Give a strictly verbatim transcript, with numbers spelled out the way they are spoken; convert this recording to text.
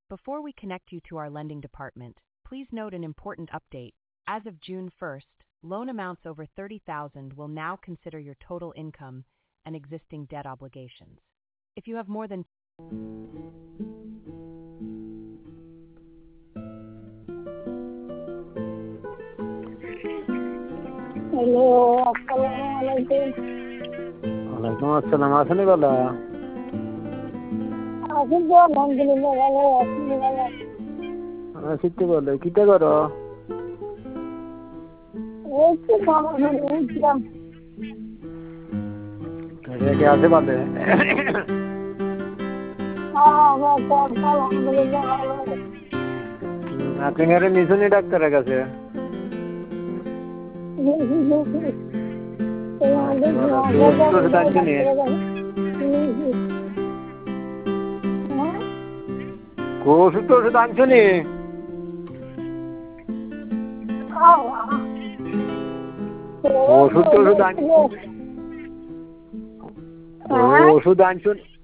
Before we connect you to our lending department, please note an important update. As of June first, loan amounts over thirty thousand will now consider your total income and existing debt obligations. If you have more than hello अस्सलाम वालेकुम। वालेकुम अस्सलाम। আসলে বলা আসুন তো আলহামদুলিল্লাহ ভালো আছি ভালো। আসিতে বলে কিটা করো? ওই তো ভালো ভালো উঠলাম। কে কে আছে বলে? হ্যাঁ বাস আলহামদুলিল্লাহ ভালো। আপনি ঘরে নিছুনি ডাক্তারের কাছে? ওষুধ তো ওষুধ আনছনি? ওষুধ তো ওষুধ আন ওষুধ আনছনি?